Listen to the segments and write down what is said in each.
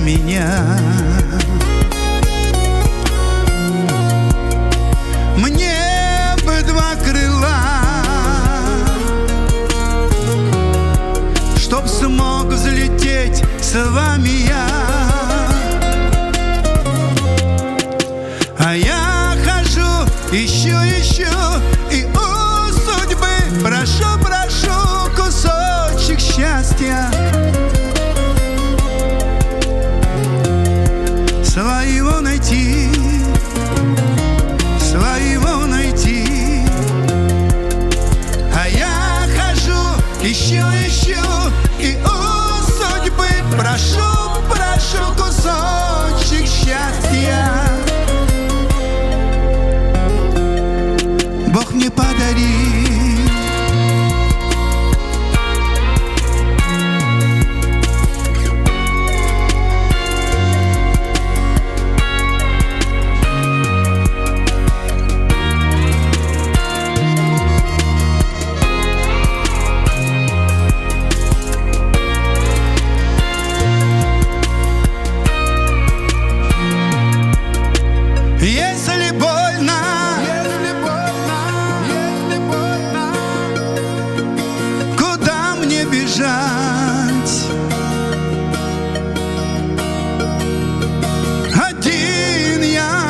меня. Мне бы два крыла, чтоб смог взлететь с вами я. А я хожу, ищу и у судьбы прошу кусочек счастья своего найти, своего найти. А я хожу, ищу и у судьбы прошу кусочек счастья. Бог мне подари. Если больно, куда мне бежать? Один я,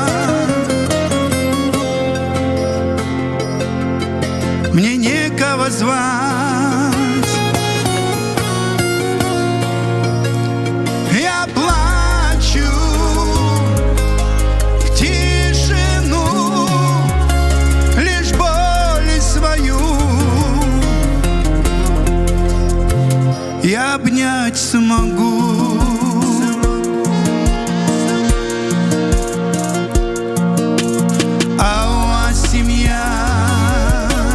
мне некого звать. Я плачу я обнять смогу. А у вас семья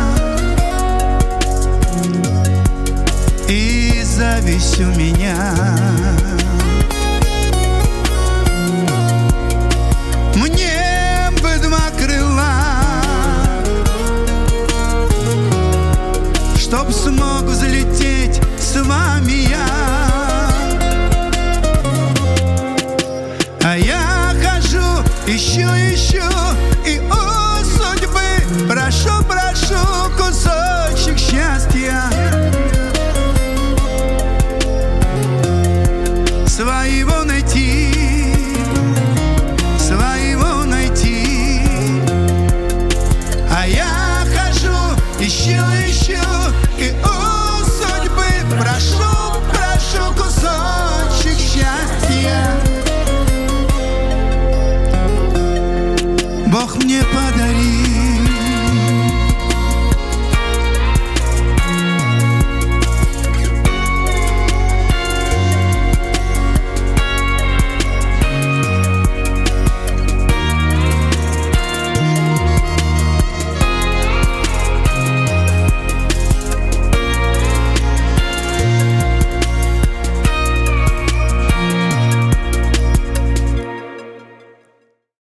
и зависть у меня.